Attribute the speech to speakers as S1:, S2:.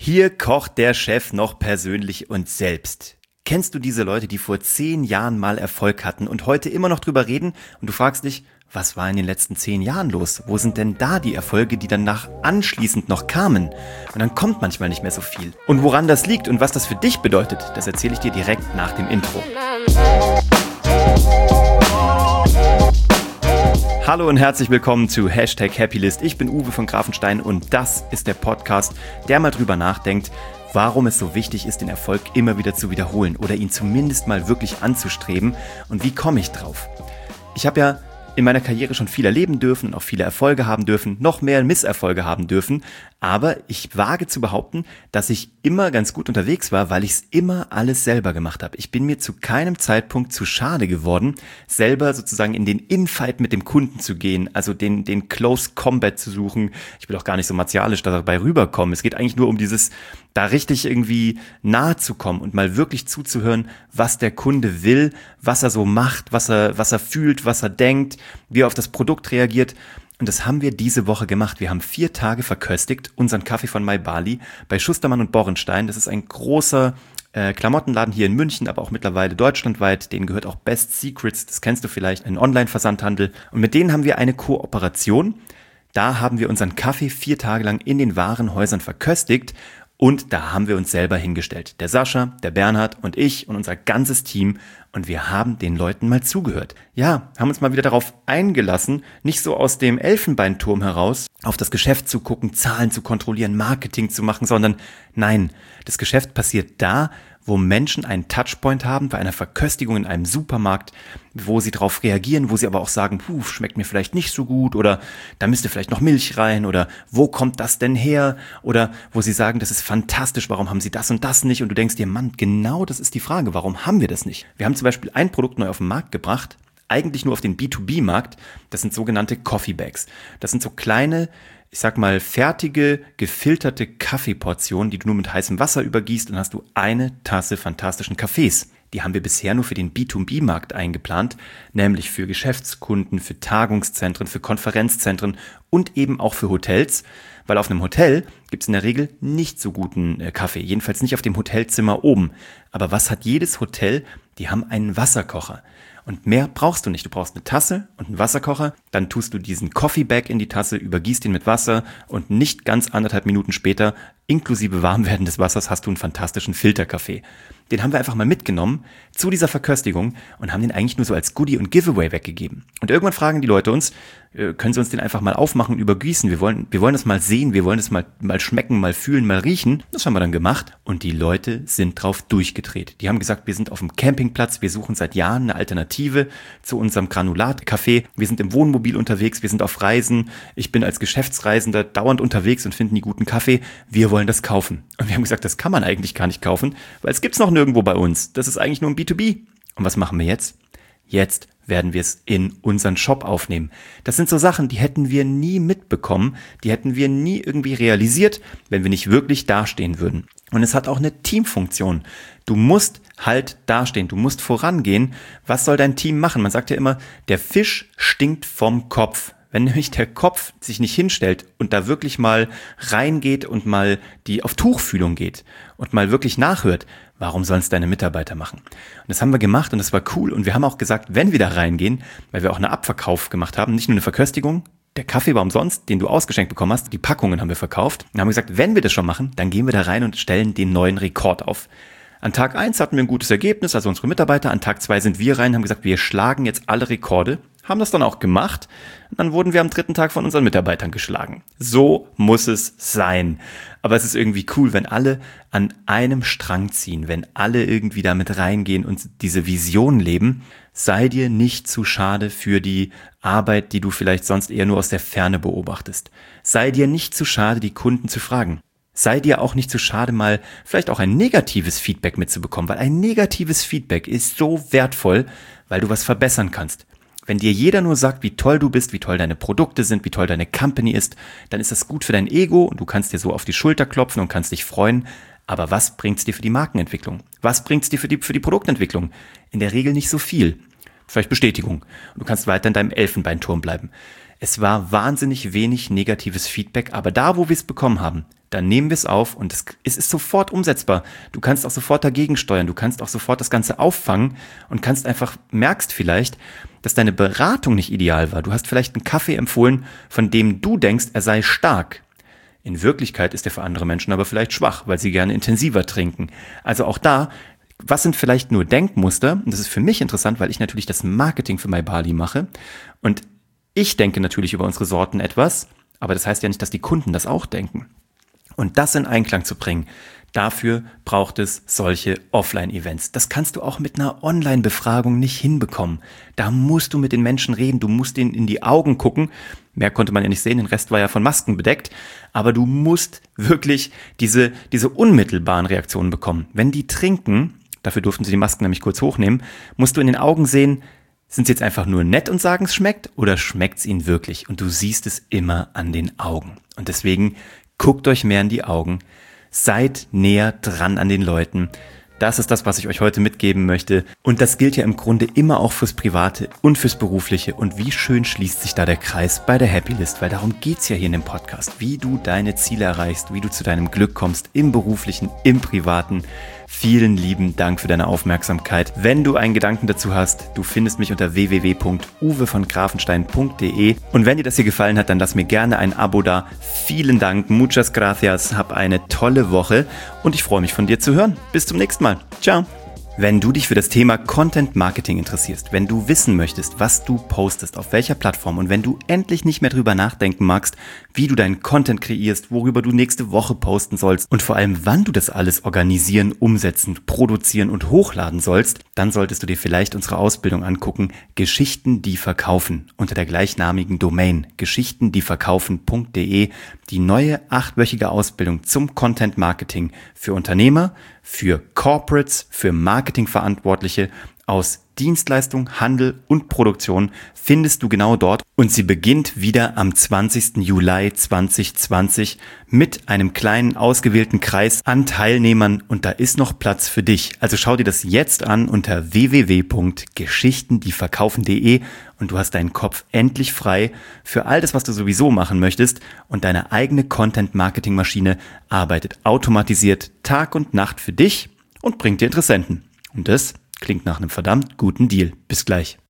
S1: Hier kocht der Chef noch persönlich und selbst. Kennst du diese Leute, die vor 10 Jahren mal Erfolg hatten und heute immer noch drüber reden und du fragst dich, was war in den letzten 10 Jahren los? Wo sind denn da die Erfolge, die danach anschließend noch kamen? Und dann kommt manchmal nicht mehr so viel. Und woran das liegt und was das für dich bedeutet, das erzähle ich dir direkt nach dem Intro. Hallo und herzlich willkommen zu #Happylist. Ich bin Uwe von Grafenstein und das ist der Podcast, der mal drüber nachdenkt, warum es so wichtig ist, den Erfolg immer wieder zu wiederholen oder ihn zumindest mal wirklich anzustreben und wie komme ich drauf. Ich habe ja in meiner Karriere schon viel erleben dürfen und auch viele Erfolge haben dürfen, noch mehr Misserfolge haben dürfen, aber ich wage zu behaupten, dass ich immer ganz gut unterwegs war, weil ich es immer alles selber gemacht habe. Ich bin mir zu keinem Zeitpunkt zu schade geworden, selber sozusagen in den Infight mit dem Kunden zu gehen, also den Close Combat zu suchen. Ich will auch gar nicht so martialisch dabei rüberkommen. Es geht eigentlich nur um dieses, da richtig irgendwie nahe zu kommen und mal wirklich zuzuhören, was der Kunde will, was er so macht, was er fühlt, was er denkt, wie er auf das Produkt reagiert. Und das haben wir diese Woche gemacht. Wir haben 4 Tage verköstigt, unseren Kaffee von My Barley bei Schustermann und Borenstein. Das ist ein großer Klamottenladen hier in München, aber auch mittlerweile deutschlandweit. Denen gehört auch Best Secrets, das kennst du vielleicht, ein Online-Versandhandel. Und mit denen haben wir eine Kooperation. Da haben wir unseren Kaffee 4 Tage lang in den Warenhäusern verköstigt. Und da haben wir uns selber hingestellt. Der Sascha, der Bernhard und ich und unser ganzes Team. Und wir haben den Leuten mal zugehört. Ja, haben uns mal wieder darauf eingelassen, nicht so aus dem Elfenbeinturm heraus, auf das Geschäft zu gucken, Zahlen zu kontrollieren, Marketing zu machen, sondern nein, das Geschäft passiert da, wo Menschen einen Touchpoint haben, bei einer Verköstigung in einem Supermarkt, wo sie darauf reagieren, wo sie aber auch sagen, schmeckt mir vielleicht nicht so gut oder da müsste vielleicht noch Milch rein oder wo kommt das denn her oder wo sie sagen, das ist fantastisch, warum haben sie das und das nicht und du denkst dir, Mann, genau das ist die Frage, warum haben wir das nicht? Wir haben zum Beispiel ein Produkt neu auf den Markt gebracht, eigentlich nur auf den B2B-Markt, das sind sogenannte Coffee Bags. Das sind so kleine, ich sag mal, fertige, gefilterte Kaffeeportionen, die du nur mit heißem Wasser übergießt und hast du eine Tasse fantastischen Kaffees. Die haben wir bisher nur für den B2B-Markt eingeplant, nämlich für Geschäftskunden, für Tagungszentren, für Konferenzzentren und eben auch für Hotels, weil auf einem Hotel gibt es in der Regel nicht so guten Kaffee, jedenfalls nicht auf dem Hotelzimmer oben. Aber was hat jedes Hotel? Die haben einen Wasserkocher. Und mehr brauchst du nicht. Du brauchst eine Tasse und einen Wasserkocher. Dann tust du diesen Coffee Bag in die Tasse, übergießt ihn mit Wasser und nicht ganz 1,5 Minuten später, inklusive Warmwerden des Wassers, hast du einen fantastischen Filterkaffee. Den haben wir einfach mal mitgenommen zu dieser Verköstigung und haben den eigentlich nur so als Goodie und Giveaway weggegeben. Und irgendwann fragen die Leute uns, können sie uns den einfach mal aufmachen und übergießen? Wir wollen das mal sehen, wir wollen das mal schmecken, mal fühlen, mal riechen. Das haben wir dann gemacht und die Leute sind drauf durchgedreht. Die haben gesagt, wir sind auf dem Campingplatz, wir suchen seit Jahren eine Alternative zu unserem Granulat-Kaffee. Wir sind im Wohnmobil unterwegs, wir sind auf Reisen. Ich bin als Geschäftsreisender dauernd unterwegs und finde nie guten Kaffee. Wir wollen das kaufen. Und wir haben gesagt, das kann man eigentlich gar nicht kaufen, weil es gibt's noch nirgendwo bei uns. Das ist eigentlich nur ein B2B. Und was machen wir jetzt? Jetzt werden wir es in unseren Shop aufnehmen. Das sind so Sachen, die hätten wir nie mitbekommen, die hätten wir nie irgendwie realisiert, wenn wir nicht wirklich dastehen würden. Und es hat auch eine Teamfunktion. Du musst halt dastehen, du musst vorangehen. Was soll dein Team machen? Man sagt ja immer, der Fisch stinkt vom Kopf. Wenn nämlich der Kopf sich nicht hinstellt und da wirklich mal reingeht und mal die auf Tuchfühlung geht und mal wirklich nachhört, warum sollen es deine Mitarbeiter machen? Und das haben wir gemacht und das war cool. Und wir haben auch gesagt, wenn wir da reingehen, weil wir auch einen Abverkauf gemacht haben, nicht nur eine Verköstigung, der Kaffee war umsonst, den du ausgeschenkt bekommen hast, die Packungen haben wir verkauft. Und haben gesagt, wenn wir das schon machen, dann gehen wir da rein und stellen den neuen Rekord auf. An Tag 1 hatten wir ein gutes Ergebnis, also unsere Mitarbeiter. An Tag 2 sind wir rein, haben gesagt, wir schlagen jetzt alle Rekorde. Haben das dann auch gemacht. Und dann wurden wir am 3. Tag von unseren Mitarbeitern geschlagen. So muss es sein. Aber es ist irgendwie cool, wenn alle an einem Strang ziehen, wenn alle irgendwie damit reingehen und diese Vision leben. Sei dir nicht zu schade für die Arbeit, die du vielleicht sonst eher nur aus der Ferne beobachtest. Sei dir nicht zu schade, die Kunden zu fragen. Sei dir auch nicht zu schade, mal vielleicht auch ein negatives Feedback mitzubekommen, weil ein negatives Feedback ist so wertvoll, weil du was verbessern kannst. Wenn dir jeder nur sagt, wie toll du bist, wie toll deine Produkte sind, wie toll deine Company ist, dann ist das gut für dein Ego und du kannst dir so auf die Schulter klopfen und kannst dich freuen. Aber was bringt's dir für die Markenentwicklung? Was bringt's dir für die Produktentwicklung? In der Regel nicht so viel. Vielleicht Bestätigung. Und du kannst weiter in deinem Elfenbeinturm bleiben. Es war wahnsinnig wenig negatives Feedback, aber da, wo wir es bekommen haben, dann nehmen wir es auf und es ist sofort umsetzbar. Du kannst auch sofort dagegen steuern, du kannst auch sofort das Ganze auffangen und merkst vielleicht, dass deine Beratung nicht ideal war. Du hast vielleicht einen Kaffee empfohlen, von dem du denkst, er sei stark. In Wirklichkeit ist er für andere Menschen aber vielleicht schwach, weil sie gerne intensiver trinken. Also auch da, was sind vielleicht nur Denkmuster? Und das ist für mich interessant, weil ich natürlich das Marketing für MyBarley mache. Und ich denke natürlich über unsere Sorten etwas, aber das heißt ja nicht, dass die Kunden das auch denken. Und das in Einklang zu bringen, dafür braucht es solche Offline-Events. Das kannst du auch mit einer Online-Befragung nicht hinbekommen. Da musst du mit den Menschen reden, du musst ihnen in die Augen gucken. Mehr konnte man ja nicht sehen, den Rest war ja von Masken bedeckt. Aber du musst wirklich diese unmittelbaren Reaktionen bekommen. Wenn die trinken, dafür durften sie die Masken nämlich kurz hochnehmen, musst du in den Augen sehen, sind sie jetzt einfach nur nett und sagen, es schmeckt, oder schmeckt es ihnen wirklich? Und du siehst es immer an den Augen. Und deswegen guckt euch mehr in die Augen, seid näher dran an den Leuten. Das ist das, was ich euch heute mitgeben möchte. Und das gilt ja im Grunde immer auch fürs Private und fürs Berufliche. Und wie schön schließt sich da der Kreis bei der Happy List, weil darum geht's ja hier in dem Podcast, wie du deine Ziele erreichst, wie du zu deinem Glück kommst, im Beruflichen, im Privaten. Vielen lieben Dank für deine Aufmerksamkeit. Wenn du einen Gedanken dazu hast, du findest mich unter www.uwevongrafenstein.de. Und wenn dir das hier gefallen hat, dann lass mir gerne ein Abo da. Vielen Dank, muchas gracias, hab eine tolle Woche und ich freue mich von dir zu hören. Bis zum nächsten Mal. Ciao. Wenn du dich für das Thema Content Marketing interessierst, wenn du wissen möchtest, was du postest, auf welcher Plattform und wenn du endlich nicht mehr drüber nachdenken magst, wie du deinen Content kreierst, worüber du nächste Woche posten sollst und vor allem wann du das alles organisieren, umsetzen, produzieren und hochladen sollst, dann solltest du dir vielleicht unsere Ausbildung angucken, Geschichten, die verkaufen, unter der gleichnamigen Domain geschichtendieverkaufen.de, die neue 8-wöchige Ausbildung zum Content Marketing für Unternehmer, für Corporates, für Marketingverantwortliche aus Dienstleistung, Handel und Produktion findest du genau dort und sie beginnt wieder am 20. Juli 2020 mit einem kleinen ausgewählten Kreis an Teilnehmern und da ist noch Platz für dich. Also schau dir das jetzt an unter www.geschichtendieverkaufen.de und du hast deinen Kopf endlich frei für all das, was du sowieso machen möchtest und deine eigene Content-Marketing-Maschine arbeitet automatisiert Tag und Nacht für dich und bringt dir Interessenten. Und das klingt nach einem verdammt guten Deal. Bis gleich.